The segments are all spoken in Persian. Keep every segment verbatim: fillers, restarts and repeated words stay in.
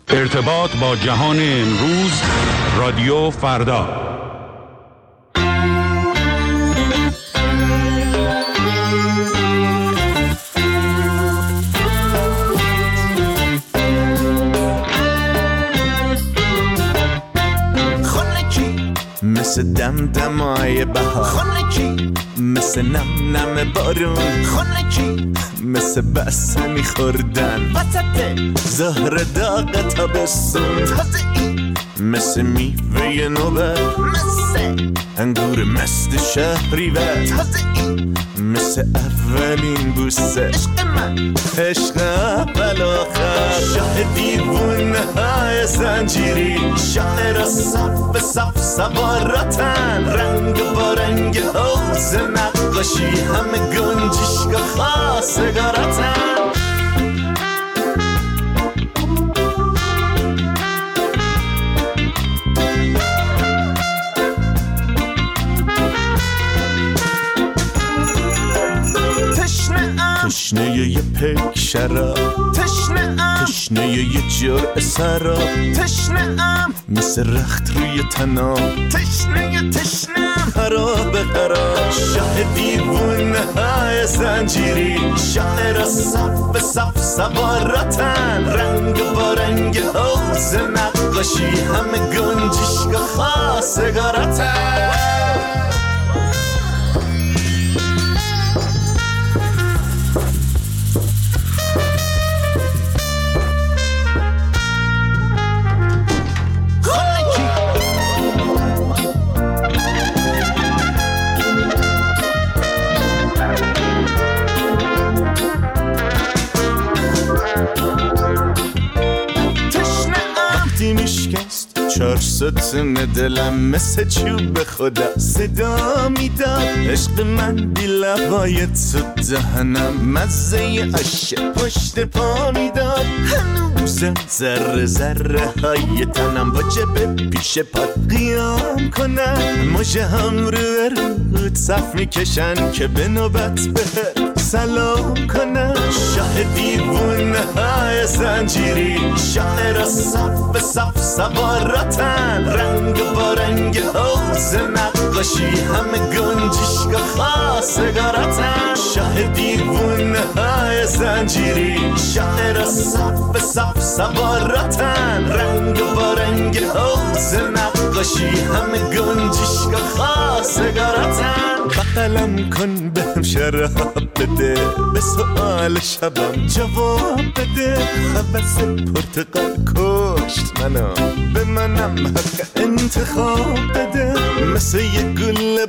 ارتباط با جهان امروز، رادیو فردا. مثل دم دمای بهار، خونکی مثل نم نم بارون، خونکی مثل بسمی خوردن وسط زهر داغ تابستون، تازه‌ای مثل میوه نوبت، مثل انگور مست شهریور، تازه‌ای مثل اولین بوسه عشق من، عشق اول آخر، شاه دیوونه های زنجیری، شاعر صف صف سواراتن، رنگ با رنگ حوض نقاشی، همه گنجشگاه خواستگاراتن. تشنه یه پیک شراب، تشنه ام تشنه یه جرعه سراب، تشنه ام مثل رخت روی تنام، تشنه تشنه ام خراب خراب، شاه دیوونه های زنجیری، شاعر صف صف سواراتن، رنگ با رنگ حوض نقاشی، همه گنجشگاه خواستگاراتن. چار ستون دلم مثل چوب خدا صدا میداد، عشق من بی لبای تو دهنم مزه عشق پشت پا میداد، هنوزم ذره ذره های تنم واجبه پیش پات قیام کنن، مژه هم رو رود صف میکشن که به نوبت بهت سلام کنن، شاه دیوونه های زنجیری، شاعر صف صف سواراتن، رنگ با رنگ حوض نقاشی، همه گنجشگاه خواستگاراتن، شاه دیوونه های زنجیری، شاعر صف صف سواراتن، رنگ با رنگ حوض نقاشی، همه گنجشگاه خواستگاراتن. بغلم کن بهم شراب بده، به سؤال شبم جواب بده، حوض پرتقال کشت منو، به منم حق انتخاب بده، مثل یه گل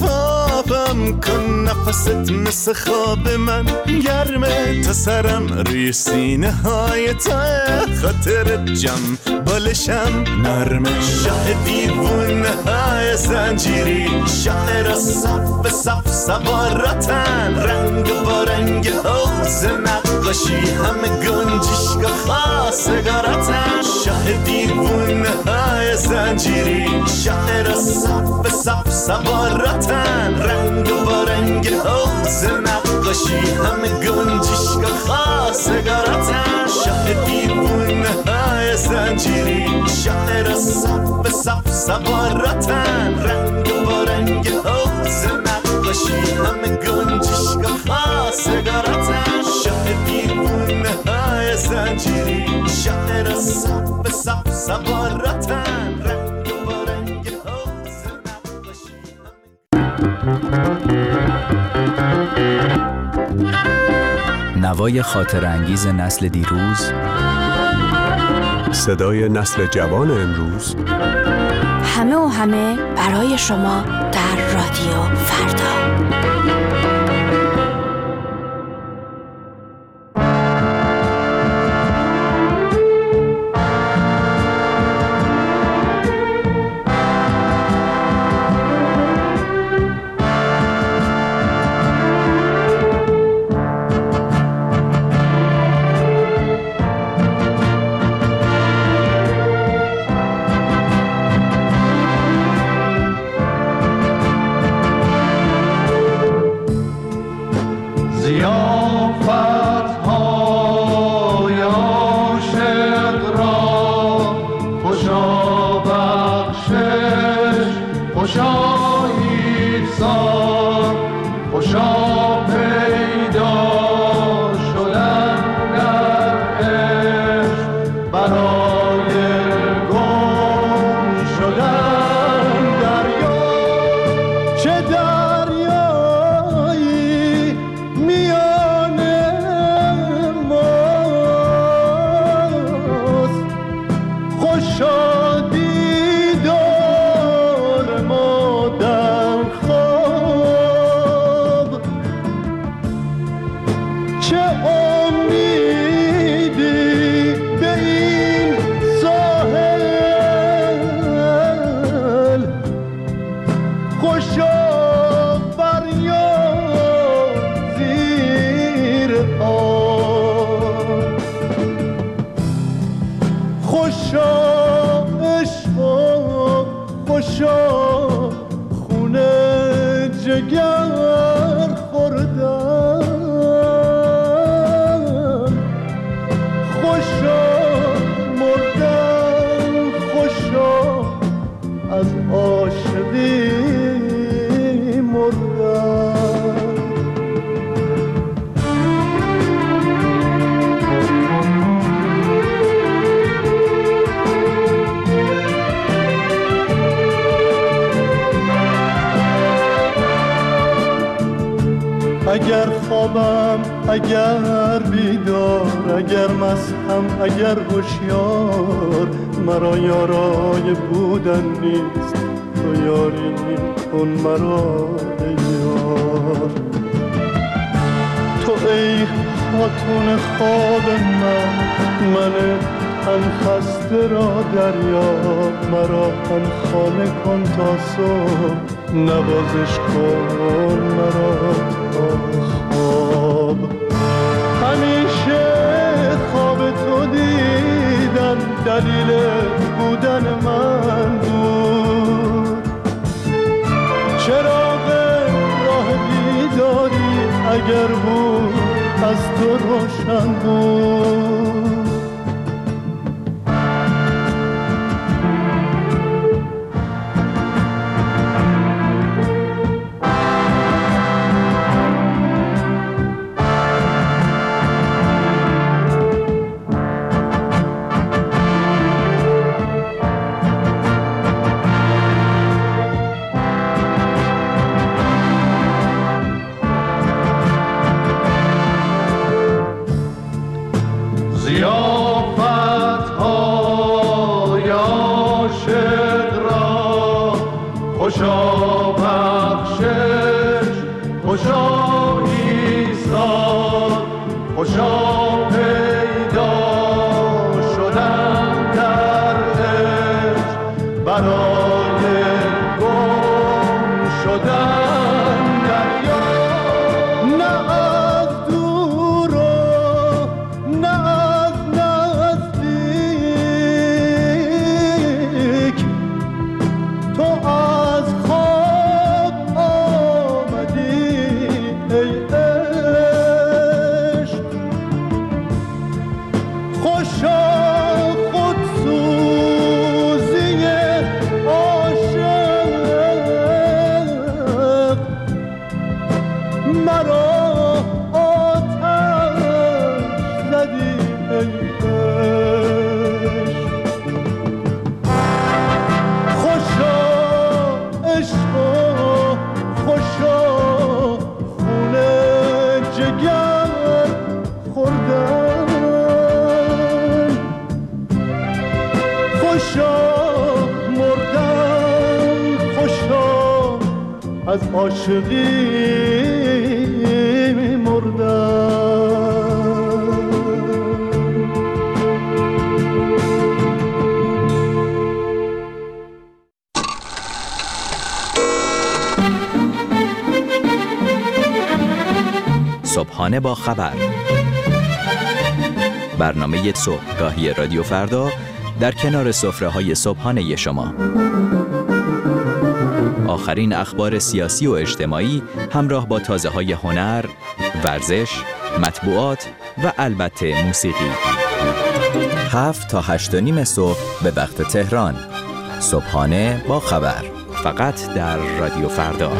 برفابم کن، نفست مثل خواب من گرمه، تا سرم روی سینه های تا خاطر جم بالشم نرمه، شاه دیوونه های زنجیری، شاعر صف صف سواراتن، رنگ با رنگ حوض نقاشی، همه گنجشگاه خواستگاراتن، شاه دیوونه های زنجیری، شاعر صف صف سواراتن، رنگ با رنگ حوض نقاشی، همه گنجشگاه خواستگاراتن، شاه دیوونه های زنجیری، شاعر صف صف سواراتن، رنگ با رنگ حوض نقاشی، همه گنجشگاه خواستگاراتن، شاه دیوونه های زنجیری، شاعر صف صف سواراتن، رنگ با رنگ حوض نقاشی. نوای خاطر انگیز نسل دیروز، صدای نسل جوان امروز، همه و همه برای شما در رادیو فردا. خوشا عشقا خوشا خونه جگر خوردن خوشا مردن خوشا از عاشقی مردن اگر خوابم اگر بیدار اگر مستم اگر هوشیار مرا یارای بودن نیست تو یاری کن مرا ای یار تو ای خاتون خواب من من تن خسته را دریاب مرا تن خانه کن تا صبح نوازش کن مرا تا خواب همیشه خواب تو دیدن دلیل بودن من بود چراغ راه بیداری اگر بود از تو روشن بود خوشا بخشش خوشا ایثار خوشا پیدا شدن در عشق برای گم شدن دریا نه از دور و نه از نزدیک تو از خواب آمدی ای عشق خوشا خودسوزی عاشق مرا آتش زدی ای عشق خوشا عشقا خوشا خونه جگر خوردن خوشا مردن خوشا از عاشقی مردن صبحانه با خبر، برنامه صبحگاهی رادیو فردا در کنار سفره‌های صبحانه شما. آخرین اخبار سیاسی و اجتماعی همراه با تازه‌های هنر، ورزش، مطبوعات و البته موسیقی. هفت تا هشت و نیم صبح به وقت تهران. صبحانه با خبر، فقط در رادیو فردا.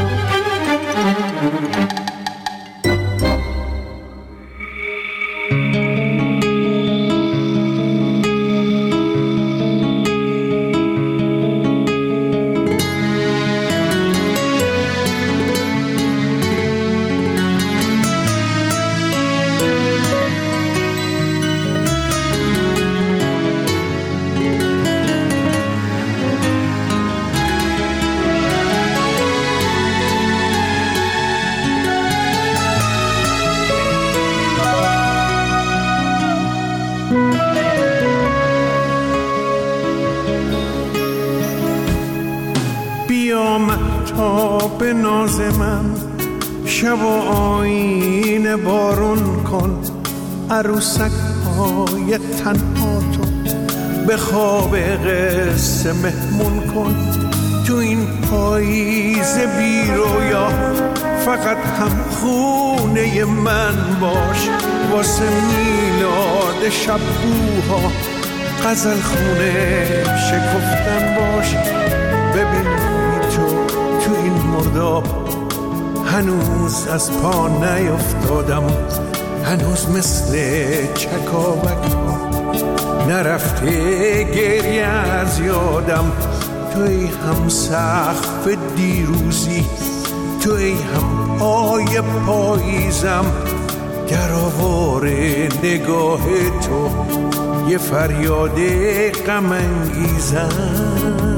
مهتاب ناز من شب و آیین بارون کن عروسک های تنها تو به خواب قصه مهمون کن. تو این پاییز بی رویا فقط هم خونه من باش. واسه میلاد شبوها غزل خونه شکفتن باش. ببین تو تو این مرداب هنوز از پا نیفتادم، هنوز مثل چکاوک نرفته گریه از یادم. توی هم سقف دیروزی، توی هم پای پاییزم، در آوار نگاه تو یه فریاد غم انگیزم.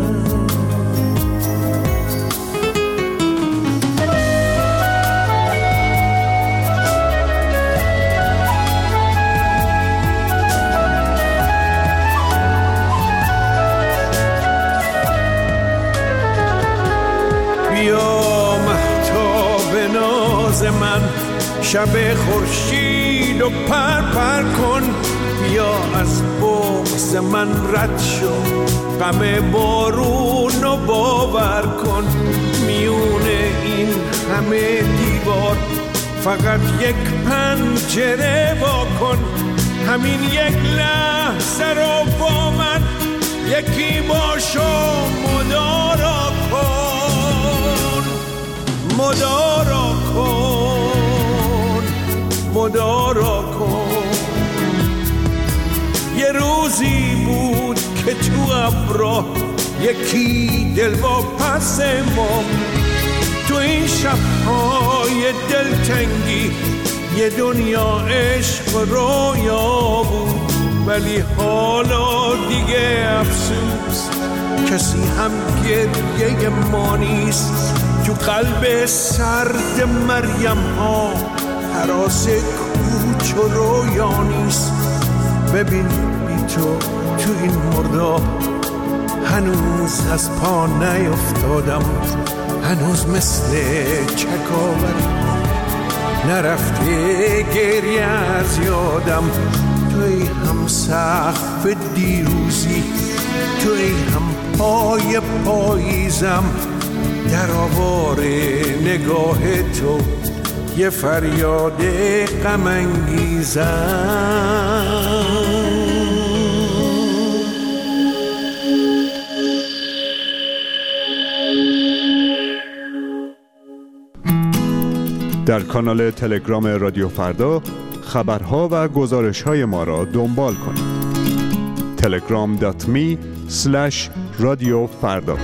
من شب خورشید و پر پر کن. بیا از بغض من رد شو، غم بارون و باور کن. میونه این همه دیوار فقط یک پنجره وا کن. همین یک لحظه رو با من یکی باشو مدارا کن، مدارا کن، مدارا کن. یه روزی بود که تو ابرا یکی دل با پس ما، تو این شب‌های دلتنگی یه دنیا عشق رویا بود. ولی حالا دیگه افسوس کسی هم گریه ما نیست. تو قلب سرد مریم ها هراس کوچ و رویا نیست. ببین بی تو تو این مرداب هنوز از پا نیفتادم، هنوز مثل چکاوک نرفته گریه از یادم. توی هم سقف دیروزی، توی هم پای پاییزم، در آوار نگاه تو یه فریاد غم انگیزم. در کانال تلگرام رادیو فردا خبرها و گزارش‌های ما را دنبال کنید. تلگرام دات می اسلش رادیو فردا.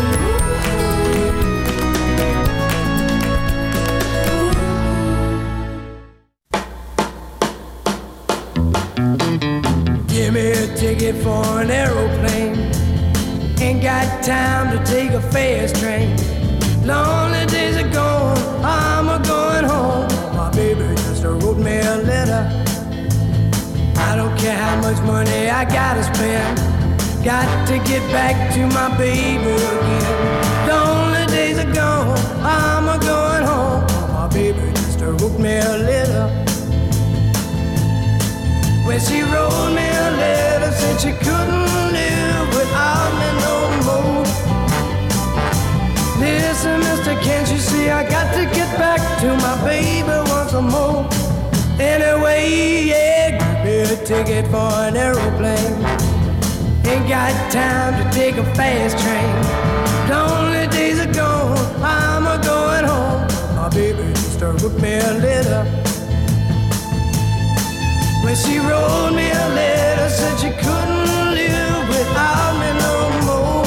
Give me a ticket for an aeroplane. Ain't got time to take a fast train. Lonely days are gone, I'm a going home. My baby just wrote me a letter. I don't care how much money I gotta spend. Got to get back to my baby again. Lonely days are gone, I'm a going home. My baby just wrote me a letter. When she wrote me a letter, said she couldn't live without me no more. Listen, mister, can't you see I got to get back to my baby once more? Anyway, yeah, give me a ticket for an aeroplane. Ain't got time to take a fast train. Lonely days are gone, I'm a going home. My baby just wrote me a letter. When she wrote me a letter, said she couldn't live without me no more.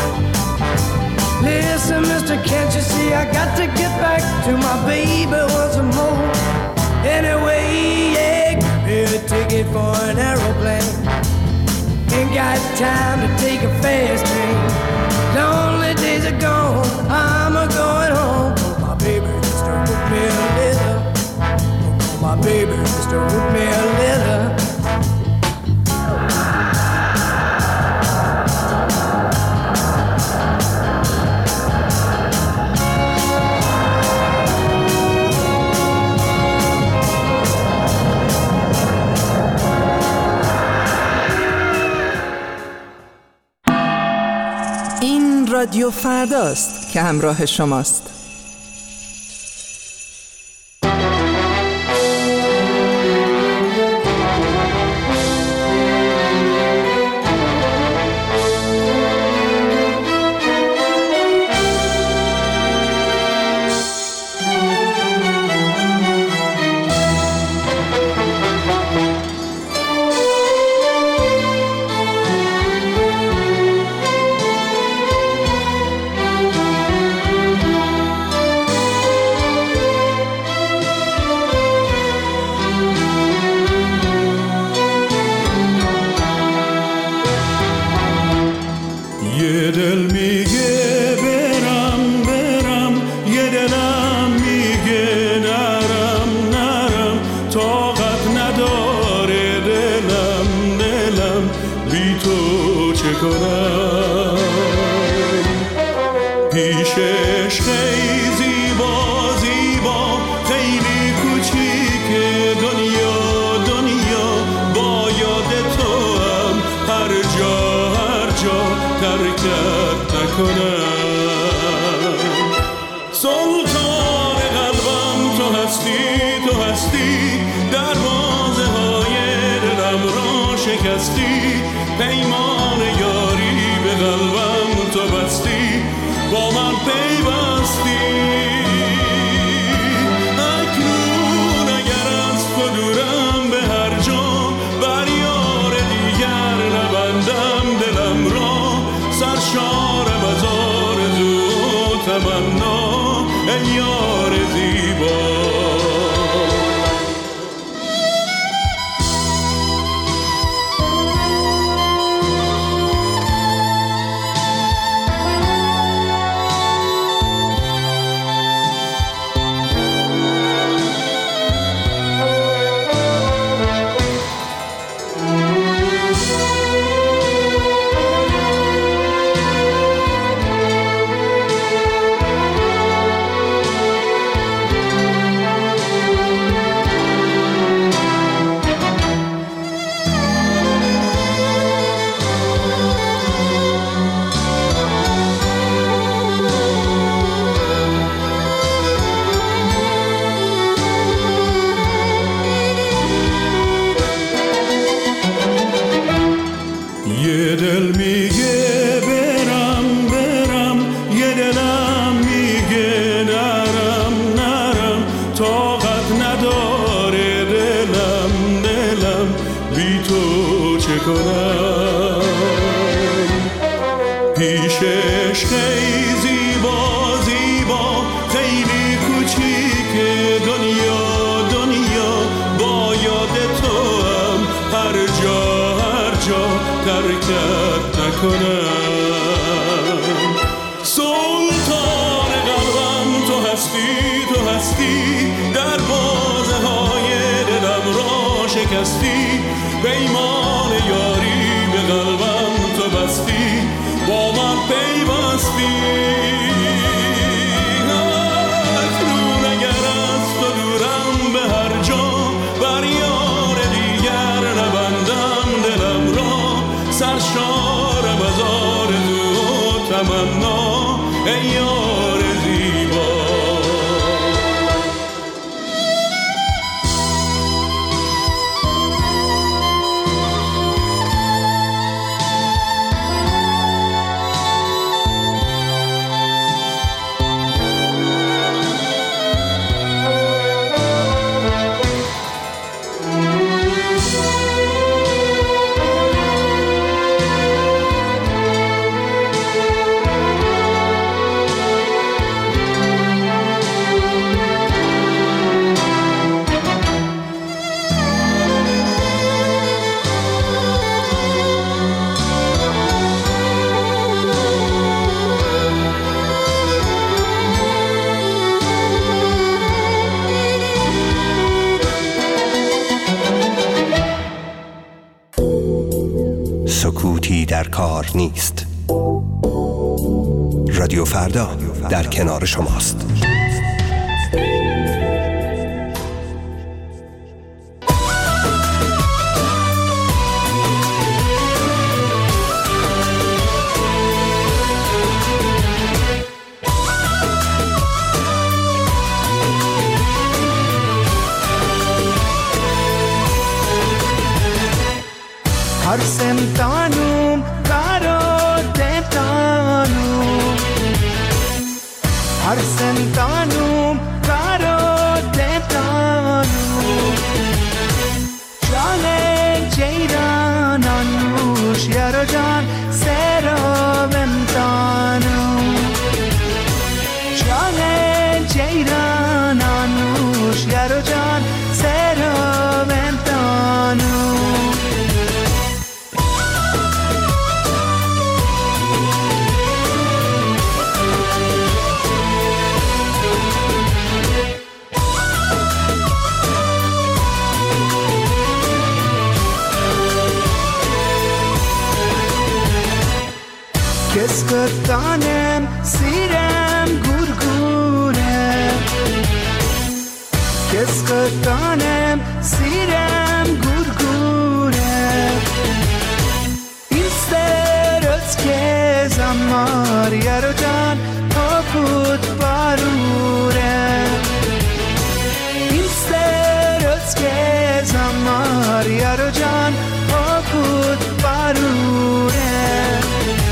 Listen, mister, can't you see I got to get back to my baby once more? Anyway, yeah, give me a ticket for an aeroplane. Ain't got time to take a fast train. Lonely days are gone, I'm a going home. My baby just wrote me a letter. My baby just wrote me a letter. رادیو فرداست که همراه شماست. پیمان یاری به قلبم تو بستی، با من پیوستی. اکنون اگر از تو دورم به هر جا، بر یار دیگر نبندم دلم را. سرشارم از آرزو و تمنا، ای یار زیبا. سلطان قلبم تو هستی، تو هستی، در بازه های دلم را شکستی. پیمان یاری به قلبم تو بستی، با من پیوستی. اکنون اگر از تو دورم به هر جا، بر یار دیگر نبندم دلم را. سرشارم از آرزو و تمنا، ای یار زیبا. سکوتی در کار نیست. رادیو فردا در کنار شماست. Arsentanum caro tentanum Arsentanum caro tentanum Jane jayran anush yaro jan seraventanum Jane jayran anush yaro jan seraventanum Keskatanem sirem gurgurem Keskatanem sirem gurgurem İsteros kezamar yarojan haput barurem İsteros kezamar yarojan haput barurem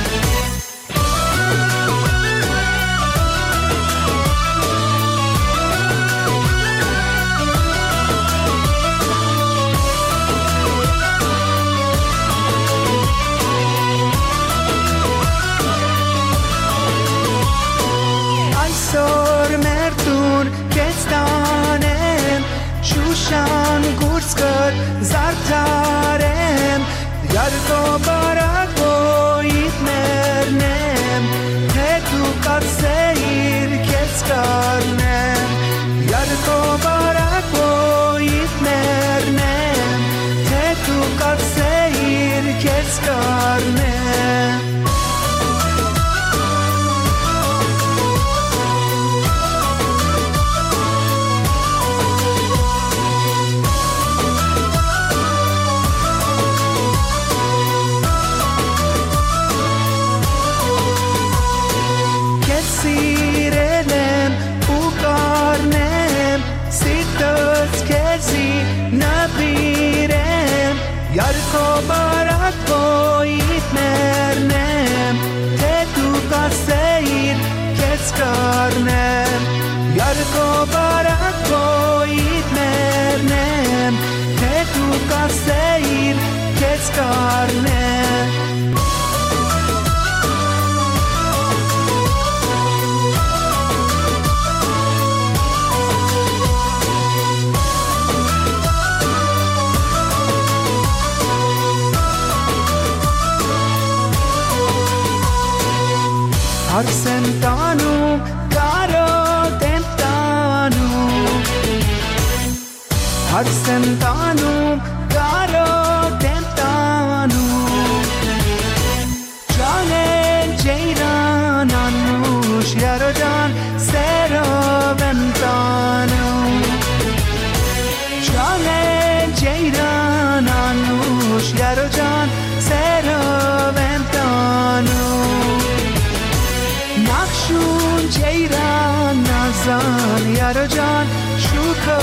Shushan gurskar zartarem Yarko barako itmernem Tetu katseir keskarnem Yarko barako itmernem Tetu katseir keskarnem Yarko barako itmernem Tetu kaseir keskarnem Yarko barako itmernem Tetu kaseir keskarnem Arsentanum caro tentanum Arsentanum caro tentanum Jane jayran anush yaro jan seraventanum Jane jayran anush yaro jan seraventanum Nakshun jayran nazan yaro jan shuko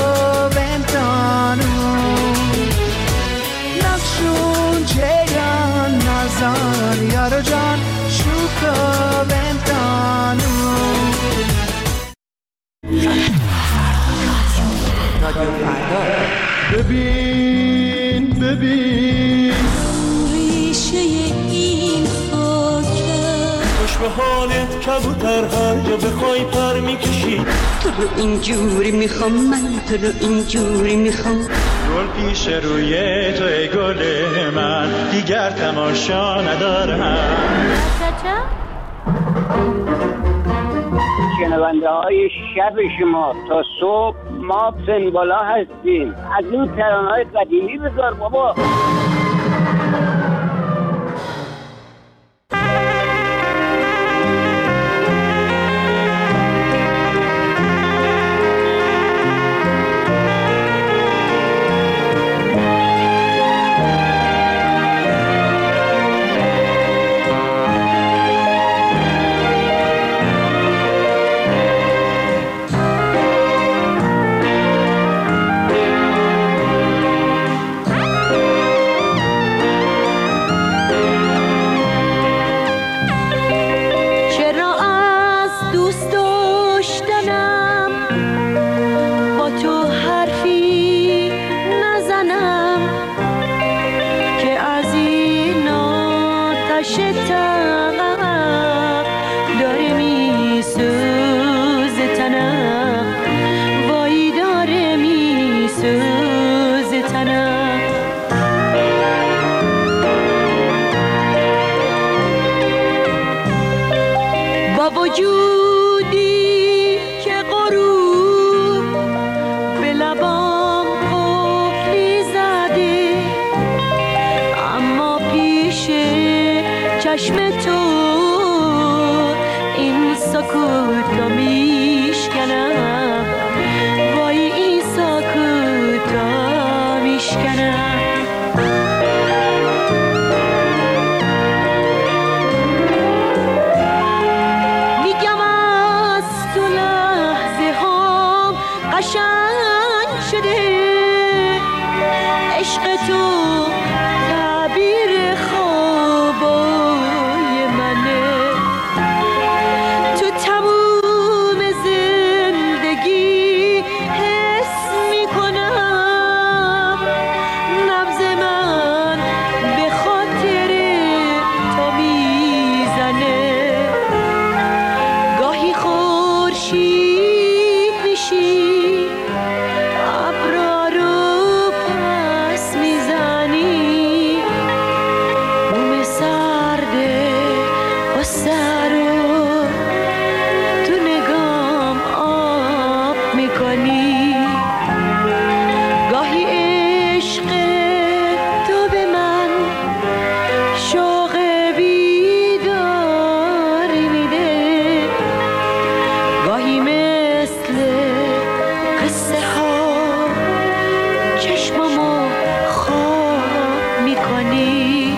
ventanum Nakshun jayran nazan yaro jan shuko ventanum رادیو فردا ببین ببین ریشه این خوش به حالت کبوتر هر جا بخوای پر میکشی تو رو اینجوری میخوام من تو رو اینجوری میخوام گل پیش روی تو ای گل من دیگر تماشا ندارم شنونده های شب شما تا صبح ما سنبالا هستیم از این ترانه های قدیمی بذار بابا آتش تنم داره میسوزه تنم، وای داره میسوزه تنم. با وجودی که غروب به لبام قفلی زده، اما پیش چشم تو این سکوت رو میشکنم، وای این سکوت رو میشکنم. میگم از تو لحظه هم قشنگ شده، عشق تو تعبیر خوابای منه. تو تموم زندگی حس میکنم، نبض من به خاطر تو میزنه. گاهی خورشید میشی، ابرا رو پس میزنی، بوم سرده و سر رو تو نگام آب میکنی. گاهی عشق تو به من شوق بیداری میده، گاهی مثل قصه ها چشممو خواب میکنی.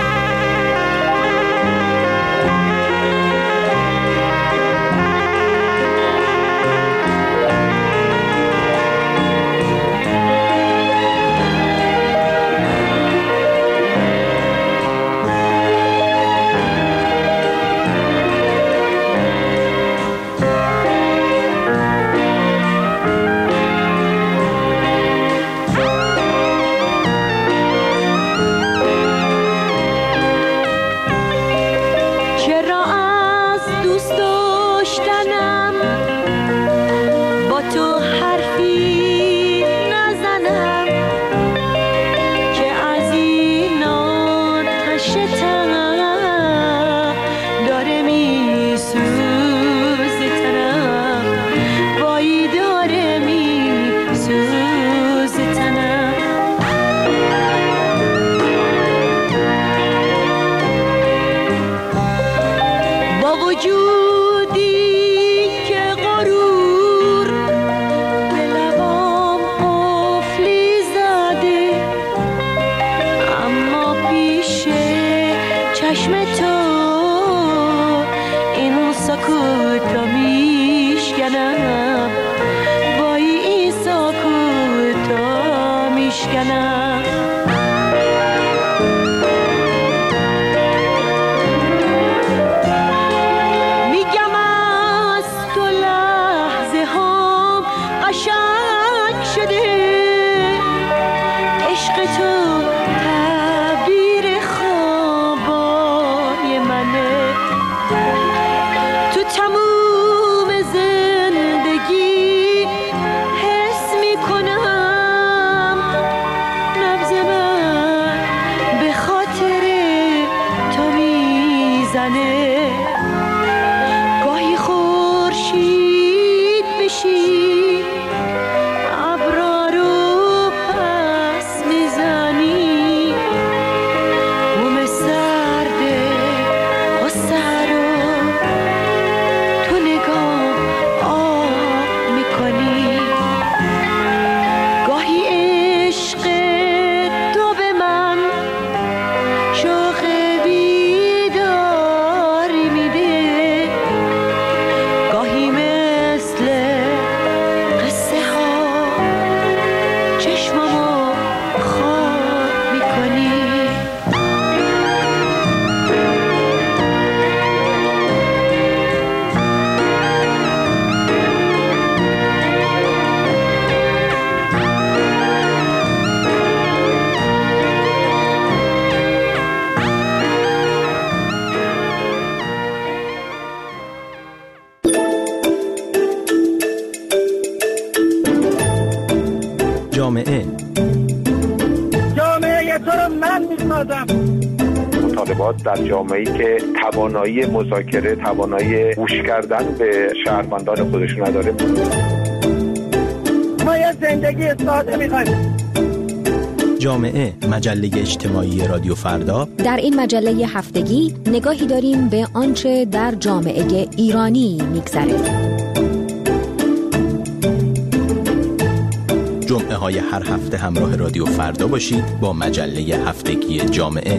چرا از دوست داشتنم با تو حرفی نزنم، که از این آتش تنم داره میسوزه تنم، وای داره میسوزه تنم. با وجودی که غرور به لبام قفلی زده، اما پیش چشم تو این سکوت رو میشکنم، وای این سکوت رو میشکنم. میگم از تو لحظه هم قشنگ شده، عشق تو تعبیر خوابای منه. تو تموم زندگی حس میکنم، نبض من به خاطر تو میزنه. گاهی خورشید بشی، ابرا رو پس میزنی، بوم سرده و سر رو تو نگاه آب میکنی. گاهی عشق تو به من شوق بیداری ارتباط در جامعه‌ای که توانایی مذاکره، توانایی گوش کردن به شهروندان خودش نداره. ما یه زندگی ساده می‌خوایم. جامعه، مجله اجتماعی رادیو فردا. در این مجله هفتگی نگاهی داریم به آنچه در جامعه ایرانی می‌گذره. جمعه های هر هفته همراه رادیو فردا باشید با مجله هفتگی جامعه.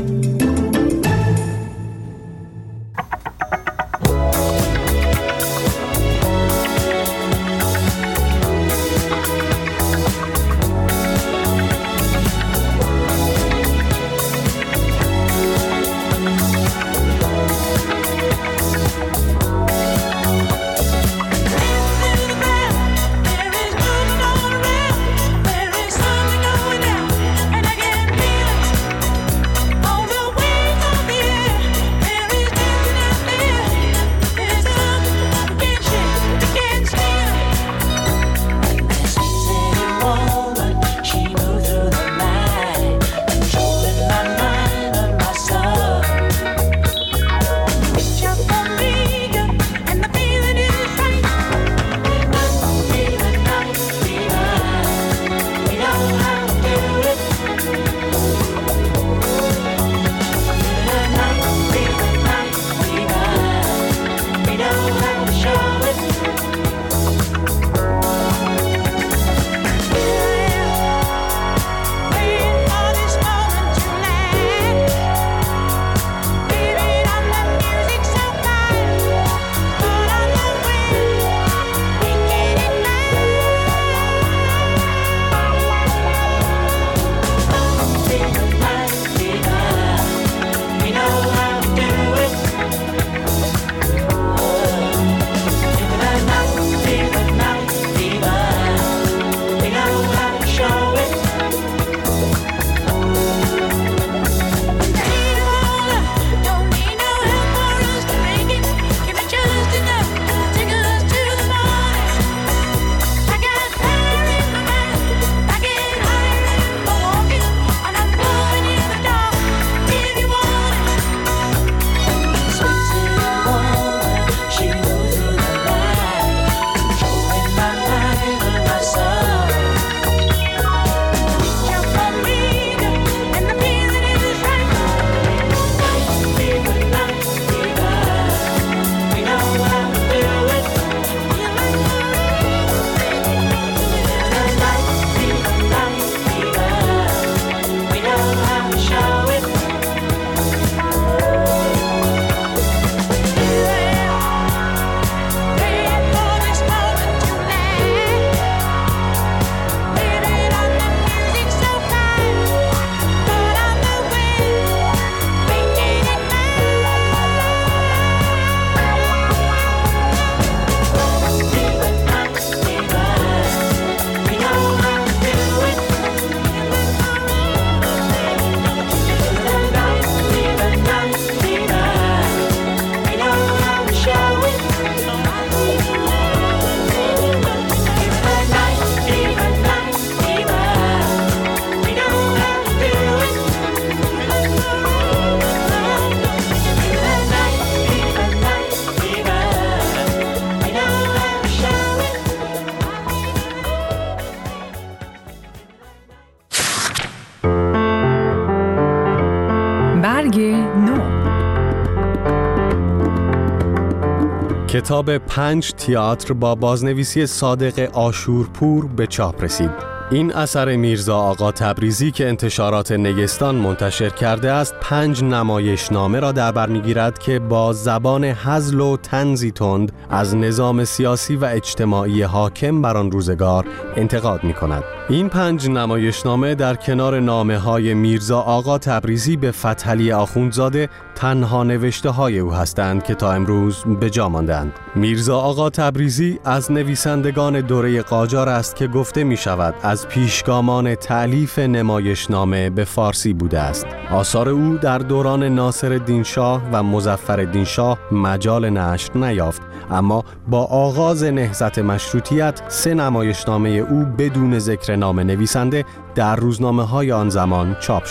کتاب پنج تئاتر با بازنویسی صادق آشورپور به چاپ رسید. این اثر میرزا آقا تبریزی که انتشارات نگستان منتشر کرده است، پنج نمایشنامه را در بر می‌گیرد که با زبان هزل و طنزی تند از نظام سیاسی و اجتماعی حاکم بر آن روزگار انتقاد می‌کند. این پنج نمایشنامه در کنار نامه‌های میرزا آقا تبریزی به فتحعلی آخوندزاده تنها نوشته‌های او هستند که تا امروز به جا مانده‌اند. میرزا آقا تبریزی از نویسندگان دوره قاجار است که گفته می‌شود از پیشگامان تألیف نمایشنامه به فارسی بوده است. آثار او در دوران ناصرالدین شاه و مظفرالدین شاه مجال نشر نیافت، اما با آغاز نهضت مشروطیت سه نمایشنامه او بدون ذکر نام نویسنده در روزنامه‌های آن زمان چاپ شد.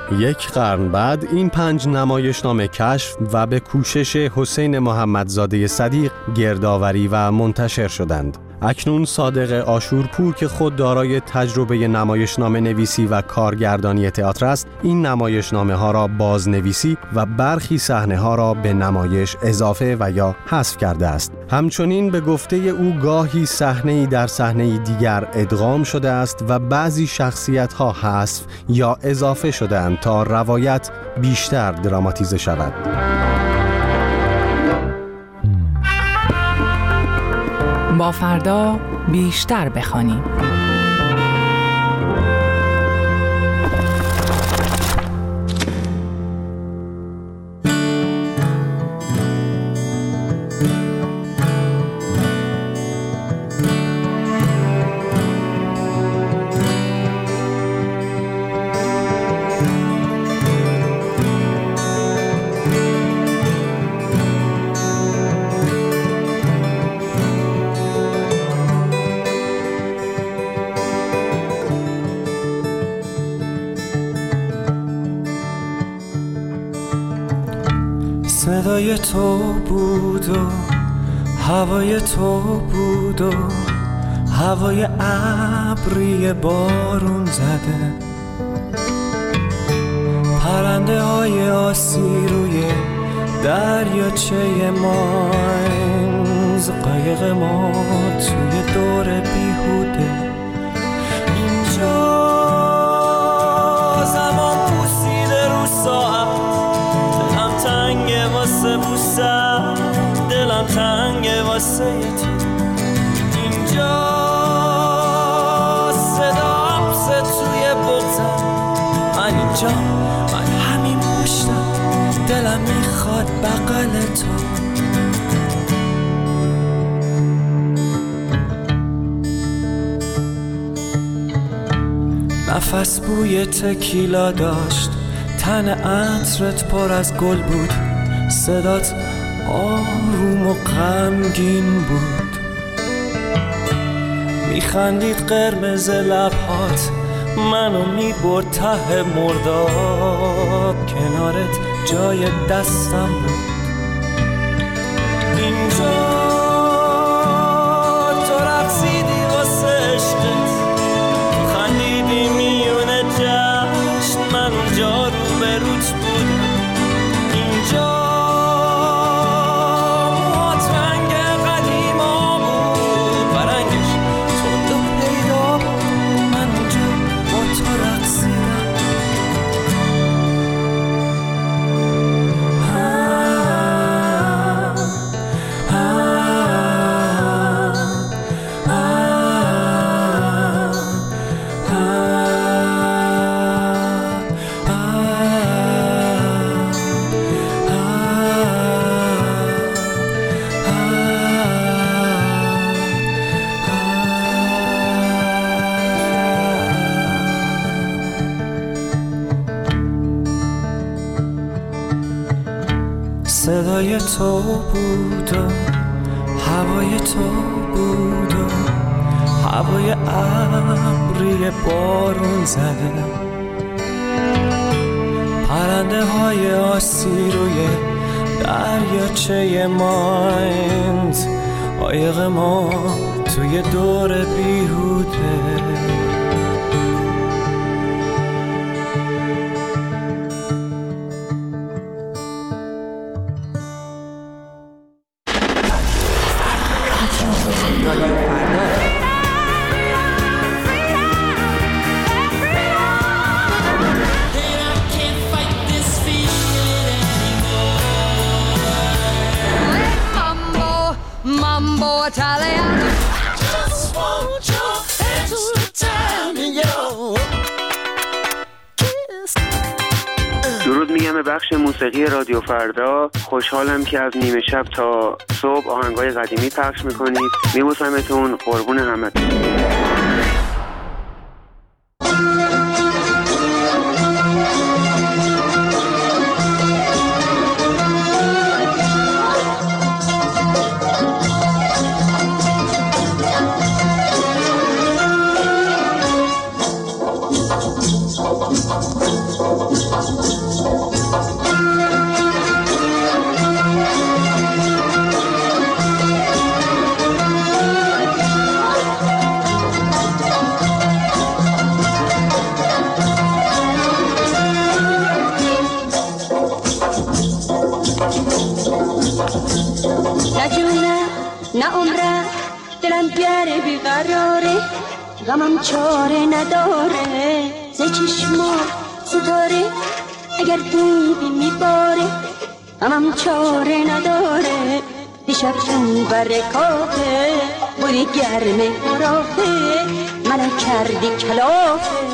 یک قرن بعد این پنج نمایشنامه کشف و به کوشش حسین محمدزاده صدیق گردآوری و منتشر شدند. اکنون صادق عاشورپور که خود دارای تجربه نمایشنامه نویسی و کارگردانی تئاتر است، این نمایشنامه ها را بازنویسی و برخی صحنه ها را به نمایش اضافه و یا حذف کرده است. همچنین به گفته او گاهی صحنه‌ای در صحنه دیگر ادغام شده است و بعضی شخصیت ها حذف یا اضافه شده‌اند تا روایت بیشتر دراماتیزه شود. با فردا بیشتر بخوانیم. صدای تو بود و هوای تو بود و هوای ابری بارون زده، پرنده های آسی روی دریاچه ماینز، قایق ما توی دور بیهوده. اینجا زمان پوسیده رو ساعت، دلم تنگه واسه بوسم، دلم تنگه واسه تو. اینجا صدا حبسه توی بغزم، من اینجا، من همین پشتم، دلم میخواد بغل تو. نفس بوی تکیلا داشت، تن عطرت پر از گل بود، صدات آروم و غمگین بود. میخندید قرمز لبهات، منو میبرد ته مرداب، کنارت جای دستم بود. اینجا تو رقصیدی واسه عشقت، خندیدی میونه جشن، من اونجا رو به روت بودم. اینجا موهات رنگ قدیما بود و رنگش تند و پیدا بود، من اونجا با تو رقصیدم. صدای تو بود و هوای تو بود و هوای ابری بارون زده، پرنده های آسی روی دریاچه مایند، قایق ما توی دور بیهوده. درود میگم به بخش موسیقی رادیو فردا. خوشحالم که از نیمه شب تا صبح آهنگای قدیمی پخش میکنید. میبوسمتون، قربون همتون. نه جونه نه عمره دلم گره بیقراره غمم چاره نداره ز چشما ستاره اگر دیدی میباره غمم چاره نداره دیشب چون بر کافه بوی گرم رافه منو کردی کلافه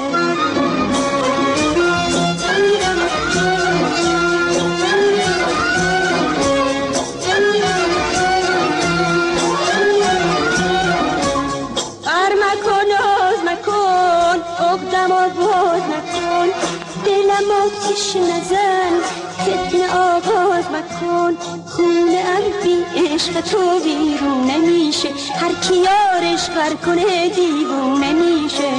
عقدم و باز نکن دلم آتیش نزن فتنه آغاز مکن خونه بی عشق تو بیرون نمیشه هر کی یارش غر کنه دیوونه میشه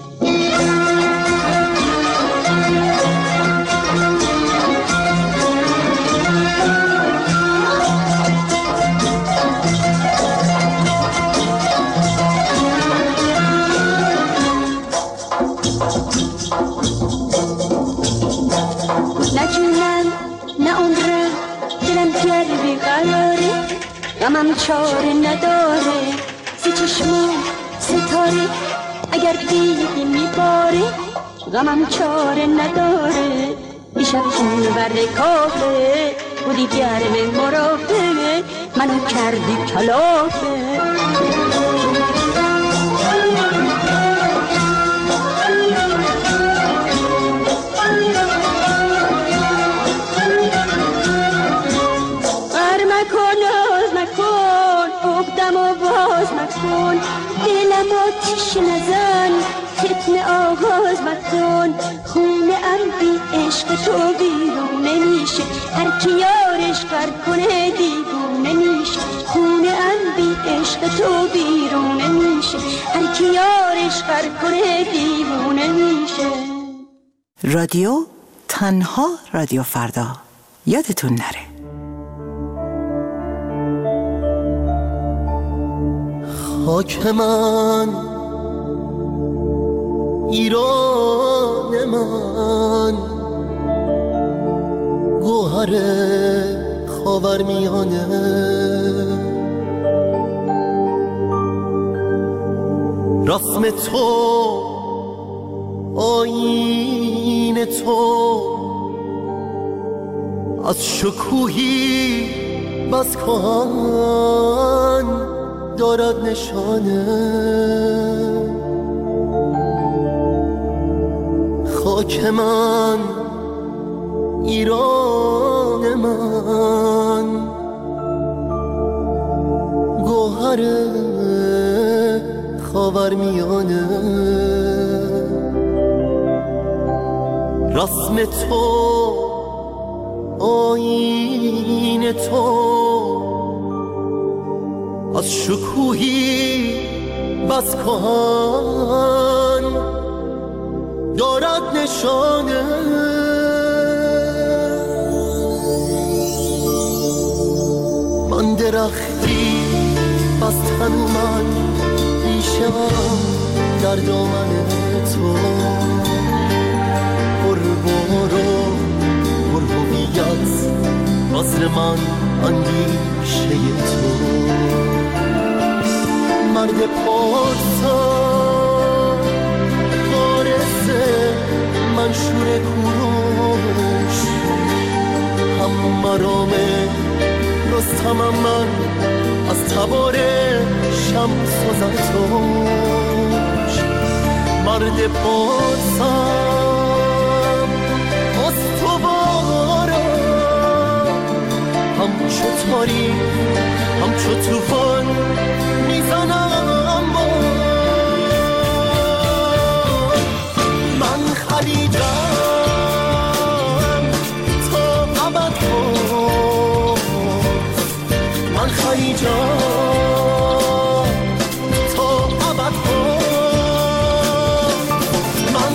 غمم چاره نداره سی چشما ستاره اگر دیدی میباره غمم چاره نداره دیشب چون برد کافه بودی گرم مرافه منو کردی کلافه دلم آتیش نزن فتنه آغاز مکن خونه ام بی عشق تو بیرون نمیشه هر کی یارش غر کنه دیوونه میشه خونه ام بی عشق تو بیرون نمیشه هر کی یارش غر کنه دیوونه میشه. رادیو تنها رادیو فردا یادتون نره. خاک من ایران من گوهر خاورمیانه رسم تو آیین تو از شکوهی بس کهن دارد نشانه خاک من ایران من گوهر خاورمیانه رسم تو آیین تو از شکوهی بس کهن دارد نشانه من درختی بس تنومن میشم در دامن تو پربارو پرهویت وصل من اندیشه تو مرد پارسا پارسه منشور کوروش هم مرامه رستمم من از تبار شمس و زرتوش مرد پارسا استوارا همچو تاریخ همچو توفان میزنم با من خلیجم تا ابد باز من خلیجم تا ابد باز من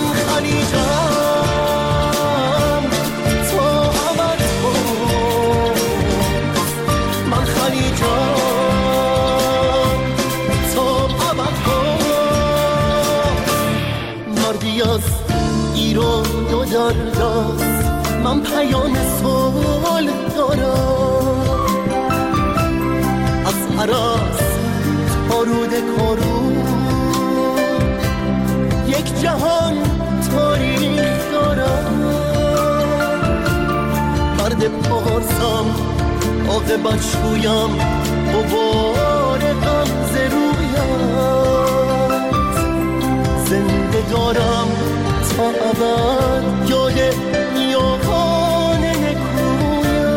خلیجم تا ابد باز من خلیجم از ایران دو در دست من پیام صلح دارم هراس آرود کارو یک جهان تاریخ دارم مرد پارسام عاقبت شویم غبار غمزه رویم زنده دارم تا ابد یاد نیاکان نکویم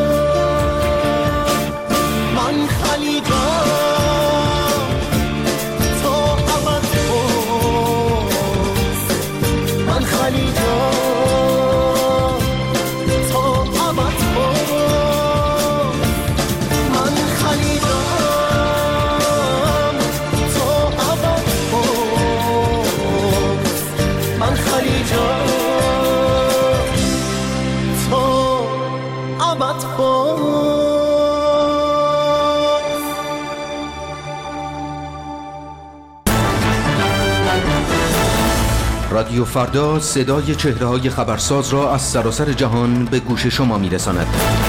من خلیجم تا ابد باز من خلیجم رادیو فردا صدای چهره‌های خبرساز را از سراسر جهان به گوش شما می‌رساند.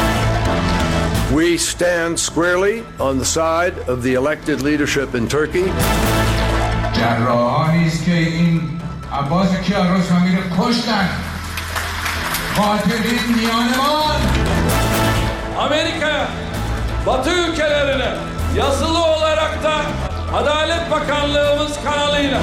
We stand squarely on the side of the elected leadership in Turkey. جراحانی است که این عباس کیارستمی رو کشتن. قاتلین میانمان. Amerika Batı ülkelerine yazılı olarak da Adalet Bakanlığımız kanalıyla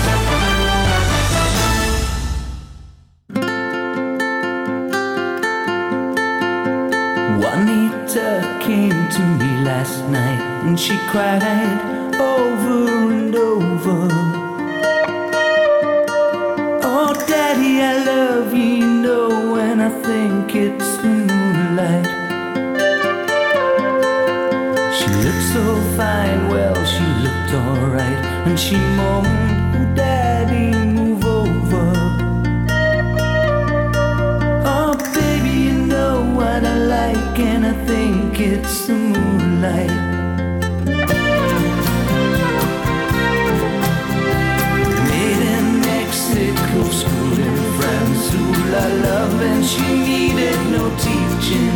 Juanita came to me last night and she cried over and over. Oh, Daddy, I love you, you know, and I think it's moonlight. She looked so fine, well, she looked alright, and she moaned, oh, Daddy, move over. Oh, baby, you know what I like, and I think it's the moonlight. Made in Mexico, schooled in France, who I love, and she needed no teaching.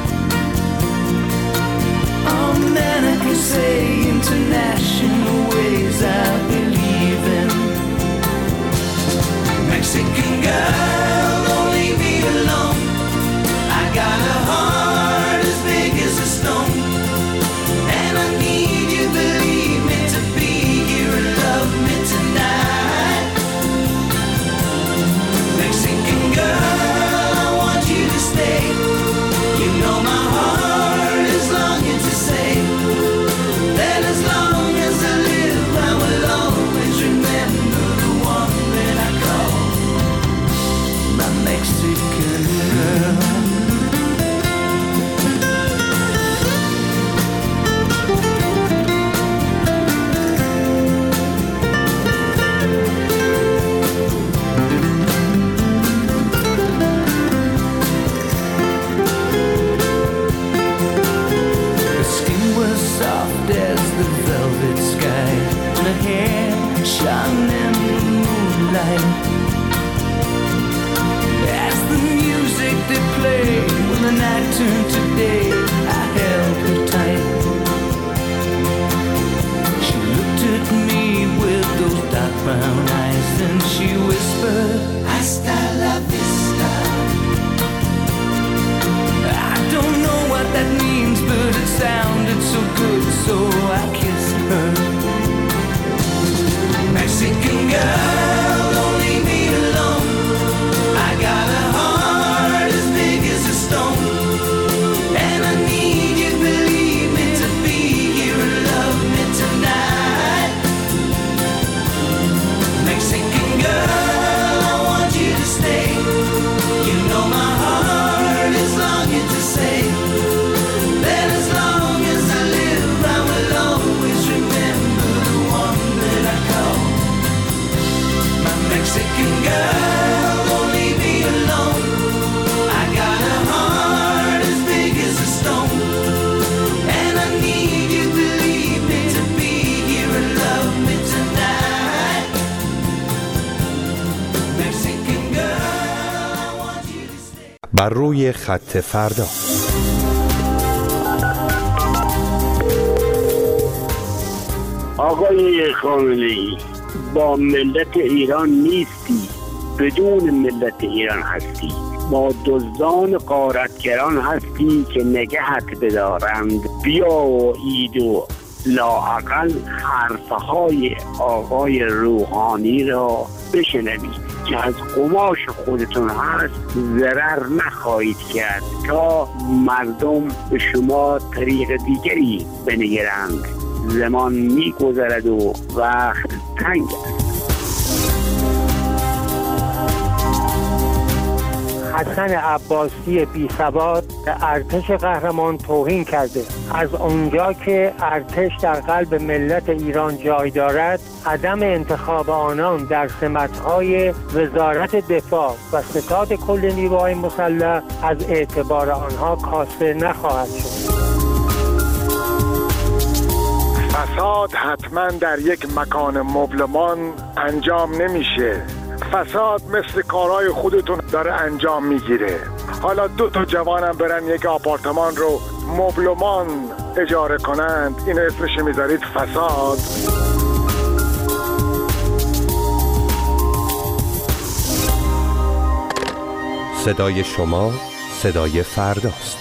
Oh man, I can say international ways I believe in. Mexican girl, don't leave me alone. I got a heart as big as a stone, and I need you, believe me, to be here and love me tonight. Mexican girl, I want you to stay. You know my heart is longing to say that as long as I live, I will always remember the one that I call my Mexican girl. As the velvet sky, and her hair shone in the moonlight. As the music they played, when the night turned to day, I held her tight. She looked at me with those dark brown eyes, and she whispered, "Hasta la vista." I don't know what that means, but it sounded so good, so I kissed her. Mexican girl, don't leave me alone. I got a heart as big as a stone, and I need you, believe me, to be here and love me tonight. Mexican girl, I want you to stay. You know my heart is longing to say that as long as I live, I will always remember the one that I call my Mexican girl. Don't leave me alone. I got a heart as big as a stone, and I need you, believe me, to be here and love me tonight. Mexican girl, I want you to stay. بر روی خط فردا. آقای خامنه‌ای با ملت ایران نیستی، بدون ملت ایران هستی. با دزدان غارتگران هستی که نگهت بدارند. بیا و اید و لااقل حرفهای آقای روحانی را بشنوید که از قماش خودتون هست ضرر نخواهید کرد تا مردم به شما طریق دیگری بنگرند. زمان میگذرد و وقت تنگ است. حسن عباسی بی ثبات به ارتش قهرمان توهین کرده. از اونجا که ارتش در قلب ملت ایران جای دارد، عدم انتخاب آنان در سمت‌های وزارت دفاع و ستاد کل نیروهای مسلح از اعتبار آنها کاسته نخواهد شد. فساد حتما در یک مکان مبلمان انجام نمیشه. فساد مثل کارهای خودتون داره انجام میگیره. حالا دو تا جوانم برن یک آپارتمان رو مبلمان اجاره کنند، این اسمش میذارید فساد؟ صدای شما صدای فرداست.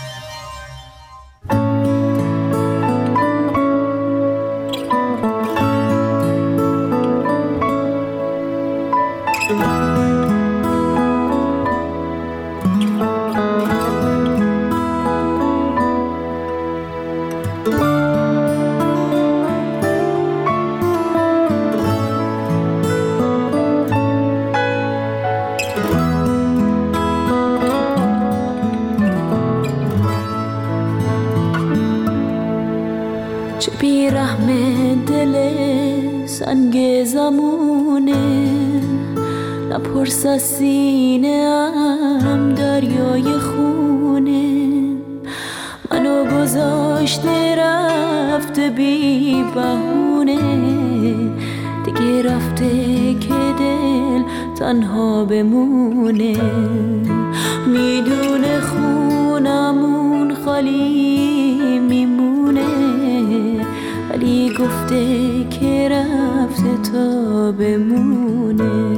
نپرس از سینه‌ام دریای خونه، منو گذاشته رفته بی بهونه، دیگه رفته که دل تنها بمونه. میدونه خونمون خالی میمونه، ولی گفته که رفته تا بمونه.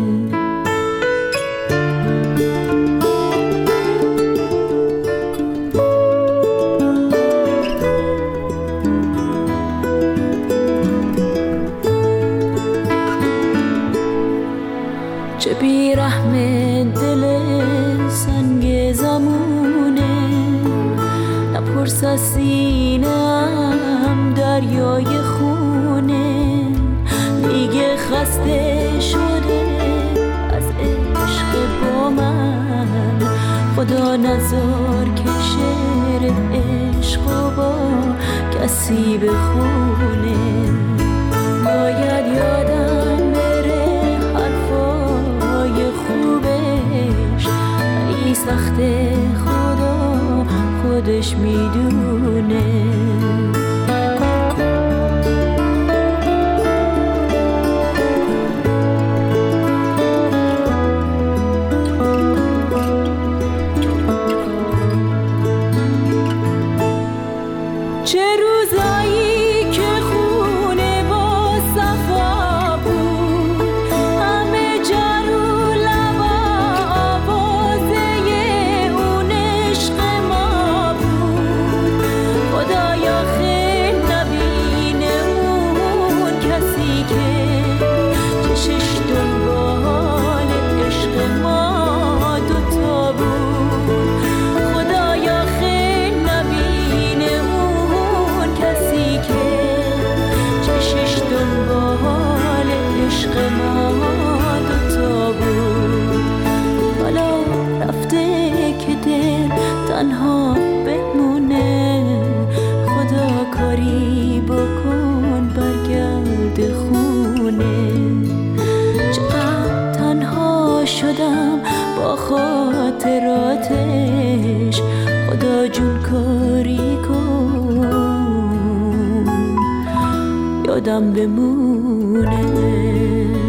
چه بیرحم دل سنگ زمونه، نپرس از سینه‌ام دریای خونه، دیگه خسته شده از عشق با من، خدا نذار که شعر عشق با کسی بخونه. باید یادم بره حرفای خوبش، ولی سخته خدا خودش میدونه. تنها بمونه، خدا کاری بکن برگرد خونه. چقدر تنها شدم با خاطراتش، خدا جون کاری کن یادم بمونه.